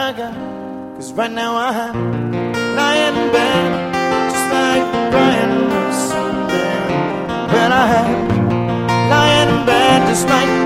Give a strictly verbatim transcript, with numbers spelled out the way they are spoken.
I got. Cause right now I'm lying in bed, just like Brian Wilson did. But I had lying in bed just like